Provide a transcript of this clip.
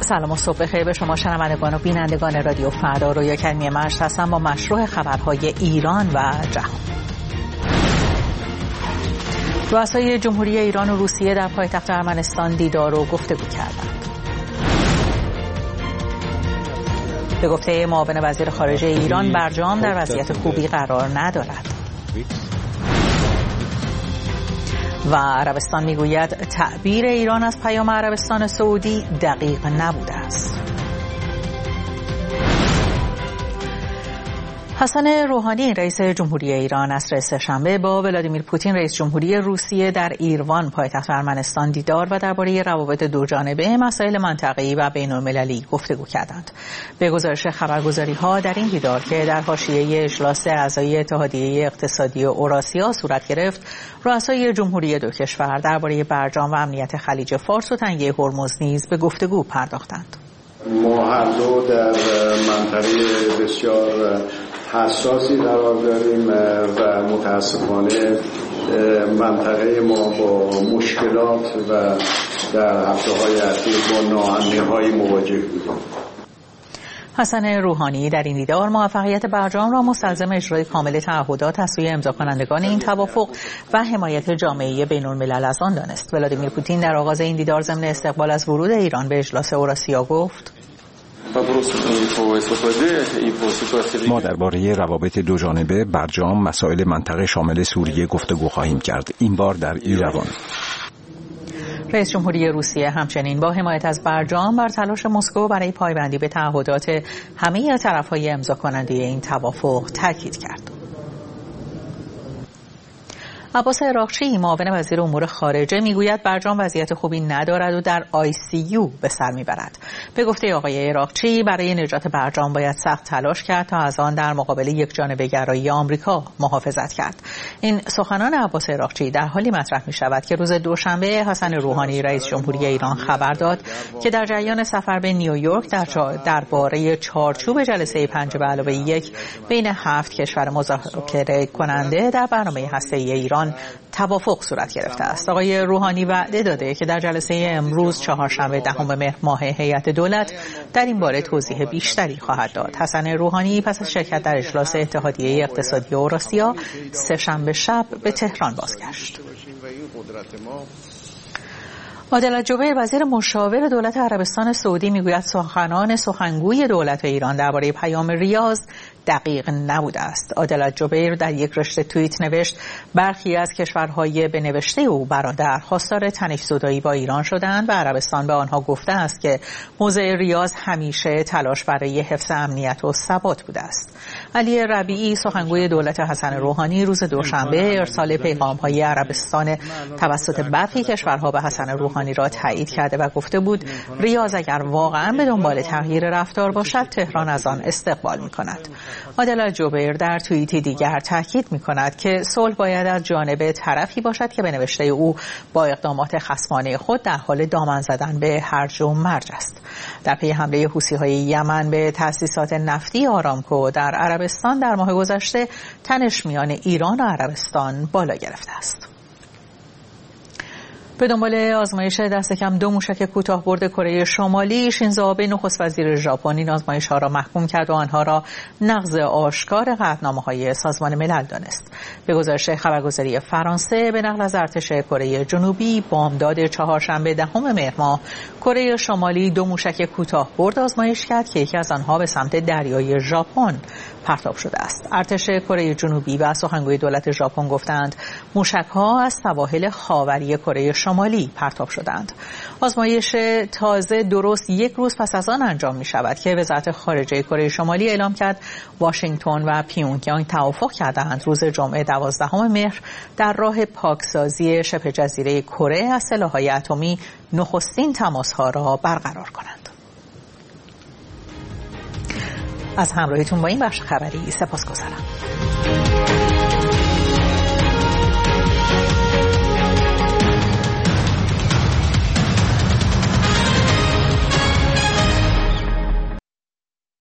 سلام و صبح بخیر به شما شنوندگان و بینندگان رادیو فردا. رویا کریمی مشت هستم با مشروع خبرهای ایران و جهان. رؤسای جمهوری ایران و روسیه در پایتخت ارمنستان دیدار و گفتگو کردند. به گفته معاون وزیر خارجه ایران، برجام در وضعیت خوبی قرار ندارد. و عربستان میگوید تعبیر ایران از پیام عربستان سعودی دقیق نبوده است. حسن روحانی رئیس جمهوری ایران عصر سه‌شنبه با ولادیمیر پوتین رئیس جمهوری روسیه در ایروان پایتخت ارمنستان دیدار و درباره روابط دوجانبه، مسائل منطقه‌ای و بین‌المللی گفتگو کردند. به گزارش خبرگزاری‌ها در این دیدار که در حاشیه اجلاس اعضای اتحادیه اقتصادی اوراسیا صورت گرفت، رؤسای جمهوری دو کشور درباره برجام و امنیت خلیج فارس و تنگه هرمز نیز به گفتگو پرداختند. ما هر دو در منطقه بسیار حساسی قرار داریم و متاسفانه منطقه ما با مشکلات و در هفته‌های اخیر با ناامنی‌های مواجه بودیم. حسن روحانی در این دیدار موفقیت برجام را مستلزم اجرای کامل تعهدات از سوی امضا کنندگان این توافق و حمایت جامعه بین‌الملل از آن دانست. ولادیمیر پوتین در آغاز این دیدار ضمن استقبال از ورود ایران به اجلاس اوراسیا گفت: ما درباره روابط دوجانبه، برجام، مسائل منطقه شامل سوریه گفتگو خواهیم کرد، این بار در ایروان. رئیس جمهوری روسیه همچنین با حمایت از برجام بر تلاش مسکو برای پایبندی به تعهدات همه طرف‌های امضا کننده این توافق تاکید کرد. عباس عراقچی معاون وزیر امور خارجه میگوید برجام وضعیت خوبی ندارد و در ICU به سر میبرد. به گفته آقای عراقچی، برای نجات برجام باید سخت تلاش کرد تا از آن در مقابل یکجانبه‌گرایی آمریکا محافظت کرد. این سخنان عباس عراقچی در حالی مطرح می شود که روز دوشنبه حسن روحانی رئیس جمهوری ایران خبر داد که در جریان سفر به نیویورک درباره چارچوب جلسه 5+1 بین 7 کشور مذاکره کننده در برنامه هسته‌ای ایران توافق صورت گرفته است. آقای روحانی وعده داده که در جلسه امروز چهارشنبه 10 مهر ماه هیئت دولت در این باره توضیح بیشتری خواهد داد. حسن روحانی پس از شرکت در اجلاس اتحادیه اقتصادی اوراسیا سه‌شنبه شب به تهران بازگشت. عادل جبیر وزیر مشاور دولت عربستان سعودی میگوید سخنگوی دولت ایران درباره پیام ریاض دقیق نبوده است. عادل جبیر در یک رشته توییت نوشت برخی از کشورهای به نوشته او برادر خواستار تنش‌زدایی با ایران شدند و عربستان به آنها گفته است که موضع ریاض همیشه تلاش برای حفظ امنیت و ثبات بوده است. علی ربیعی سخنگوی دولت حسن روحانی روز دوشنبه ارسال پیغام‌های عربستان توسط برخی کشورها به حسن روحانی را تایید کرده و گفته بود ریاض اگر واقعا به دنبال تغییر رفتار باشد تهران از آن استقبال می‌کند. عادل جبیر در توییتی دیگر تاکید می‌کند که صلح باید از جانب طرفی باشد که به نوشته او با اقدامات خصمانه خود در حال دامن زدن به هرج و مرج است. در پی حمله حوثی‌های یمن به تأسیسات نفتی آرامکو در عربستان در ماه گذشته تنش میان ایران و عربستان بالا گرفته است. به دنبال آزمایش دست کم 2 موشک کوتاه‌برد کره شمالی، شینزو آبه نخست وزیر ژاپن این آزمایش‌ها را محکوم کرد و آنها را نقض آشکار قطعنامه‌های سازمان ملل دانست. به گزارش خبرگزاری فرانسه به نقل از ارتش کره جنوبی، بامداد چهارشنبه 10 مهر ماه کره شمالی 2 موشک کوتاه‌برد آزمایش کرد که یکی از آنها به سمت دریای ژاپن پرتاب شده است. ارتش کره جنوبی و سخنگوی دولت ژاپن گفتند موشک‌ها از سواحل خاوری کره شمالی پرتاب شدند. آزمایش تازه درست 1 روز پس از آن انجام می شود که وزارت خارجه کره شمالی اعلام کرد واشنگتن و پیونگیانگ توافق کردند روز جمعه 12 مهر در راه پاکسازی شبه جزیره کره از سلاح‌های اتمی نخستین تماس‌ها را برقرار کنند. از همراهیتون با این بخش خبری سپاسگزارم.